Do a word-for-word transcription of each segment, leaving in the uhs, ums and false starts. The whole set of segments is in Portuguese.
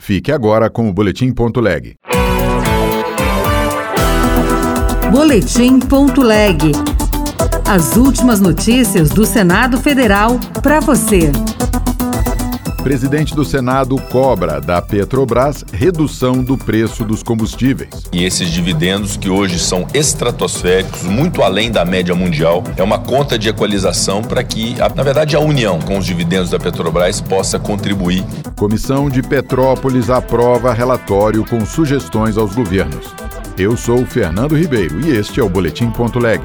Fique agora com o Boletim.leg. Boletim.leg. As últimas notícias do Senado Federal para você. Presidente do Senado cobra da Petrobras redução do preço dos combustíveis. E esses dividendos, que hoje são estratosféricos, muito além da média mundial, é uma conta de equalização para que, na verdade, a união com os dividendos da Petrobras possa contribuir. Comissão de Petrópolis aprova relatório com sugestões aos governos. Eu sou Fernando Ribeiro e este é o Boletim.leg.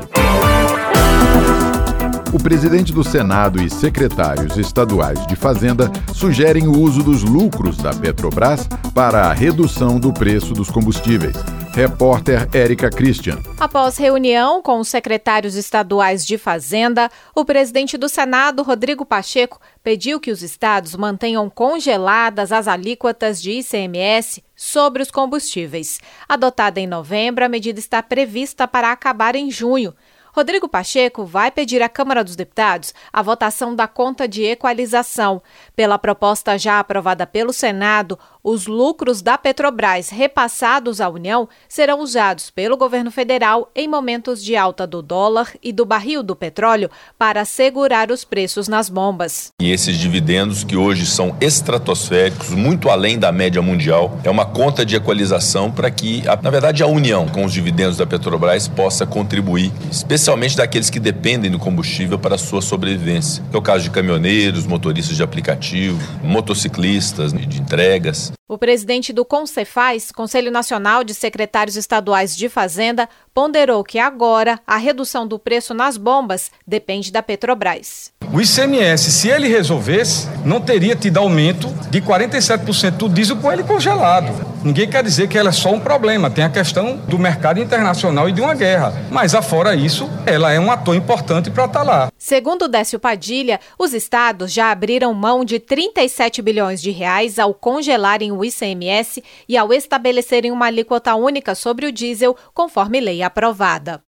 O presidente do Senado e secretários estaduais de Fazenda sugerem o uso dos lucros da Petrobras para a redução do preço dos combustíveis. Repórter Érica Christian. Após reunião com os secretários estaduais de Fazenda, o presidente do Senado, Rodrigo Pacheco, pediu que os estados mantenham congeladas as alíquotas de I C M S sobre os combustíveis. Adotada em novembro, a medida está prevista para acabar em junho. Rodrigo Pacheco vai pedir à Câmara dos Deputados a votação da conta de equalização. Pela proposta já aprovada pelo Senado, os lucros da Petrobras repassados à União serão usados pelo governo federal em momentos de alta do dólar e do barril do petróleo para segurar os preços nas bombas. E esses dividendos, que hoje são estratosféricos, muito além da média mundial, é uma conta de equalização para que, na verdade, a união com os dividendos da Petrobras possa contribuir, especialmente daqueles que dependem do combustível para a sua sobrevivência. É o caso de caminhoneiros, motoristas de aplicativo, motociclistas de entregas. O presidente do CONCEFAZ, Conselho Nacional de Secretários Estaduais de Fazenda, ponderou que agora a redução do preço nas bombas depende da Petrobras. O I C M S, se ele resolvesse, não teria tido aumento de quarenta e sete por cento do diesel com ele congelado. Ninguém quer dizer que ela é só um problema, tem a questão do mercado internacional e de uma guerra. Mas, afora isso, ela é um ator importante para estar lá. Segundo Décio Padilha, os estados já abriram mão de trinta e sete bilhões de reais ao congelarem o I C M S e ao estabelecerem uma alíquota única sobre o diesel, conforme lei aprovada.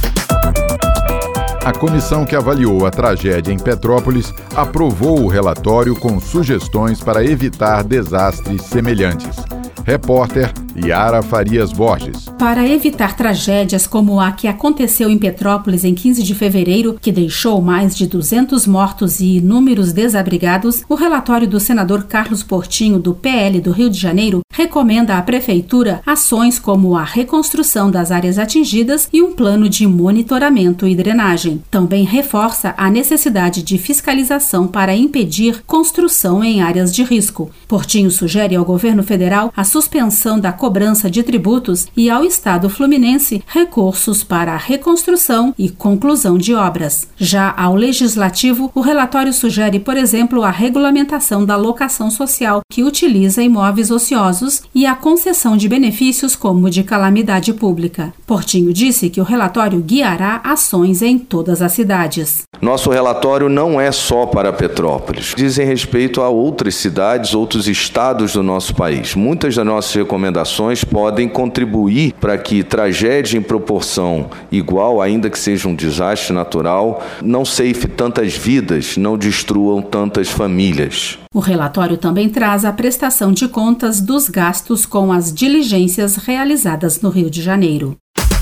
A comissão que avaliou a tragédia em Petrópolis aprovou o relatório com sugestões para evitar desastres semelhantes. Repórter Yara Farias Borges. Para evitar tragédias como a que aconteceu em Petrópolis em quinze de fevereiro, que deixou mais de duzentos mortos e inúmeros desabrigados, o relatório do senador Carlos Portinho, do P L do Rio de Janeiro, recomenda à Prefeitura ações como a reconstrução das áreas atingidas e um plano de monitoramento e drenagem. Também reforça a necessidade de fiscalização para impedir construção em áreas de risco. Portinho sugere ao governo federal a suspensão da cobrança de tributos e ao Estado fluminense recursos para a reconstrução e conclusão de obras. Já ao Legislativo, o relatório sugere, por exemplo, a regulamentação da locação social que utiliza imóveis ociosos e a concessão de benefícios como de calamidade pública. Portinho disse que o relatório guiará ações em todas as cidades. Nosso relatório não é só para Petrópolis. Dizem respeito a outras cidades, outros estados do nosso país. Muitas das nossas recomendações podem contribuir para que tragédia em proporção igual, ainda que seja um desastre natural, não ceife tantas vidas, não destruam tantas famílias. O relatório também traz a prestação de contas dos gastos com as diligências realizadas no Rio de Janeiro.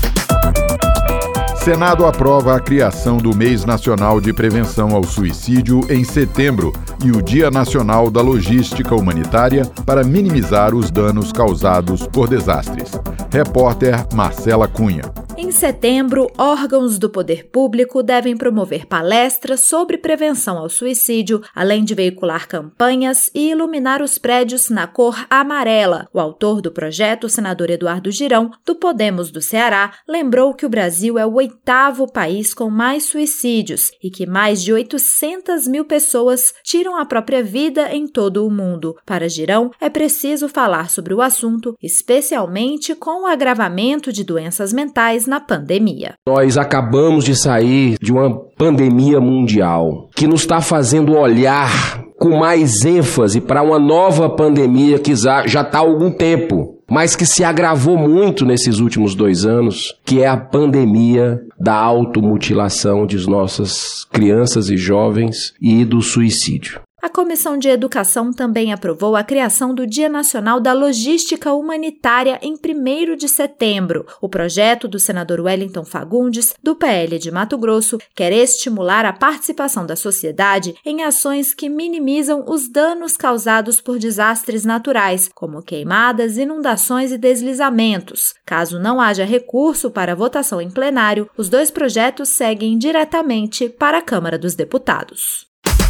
Senado aprova a criação do Mês Nacional de Prevenção ao Suicídio em setembro e o Dia Nacional da Logística Humanitária para minimizar os danos causados por desastres. Repórter Marcela Cunha. Em setembro, órgãos do poder público devem promover palestras sobre prevenção ao suicídio, além de veicular campanhas e iluminar os prédios na cor amarela. O autor do projeto, o senador Eduardo Girão, do Podemos do Ceará, lembrou que o Brasil é o oitavo país com mais suicídios e que mais de oitocentas mil pessoas tiram a própria vida em todo o mundo. Para Girão, é preciso falar sobre o assunto, especialmente com o agravamento de doenças mentais na pandemia. Nós acabamos de sair de uma pandemia mundial que nos está fazendo olhar com mais ênfase para uma nova pandemia que já está há algum tempo, mas que se agravou muito nesses últimos dois anos, que é a pandemia da automutilação de nossas crianças e jovens e do suicídio. A Comissão de Educação também aprovou a criação do Dia Nacional da Logística Humanitária em primeiro de setembro. O projeto do senador Wellington Fagundes, do P L de Mato Grosso, quer estimular a participação da sociedade em ações que minimizam os danos causados por desastres naturais, como queimadas, inundações e deslizamentos. Caso não haja recurso para votação em plenário, os dois projetos seguem diretamente para a Câmara dos Deputados.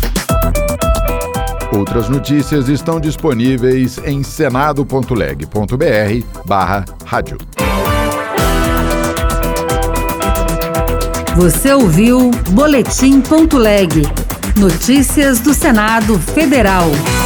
Outras notícias estão disponíveis em senado ponto leg ponto br barra rádio. Você ouviu Boletim ponto leg. Notícias do Senado Federal.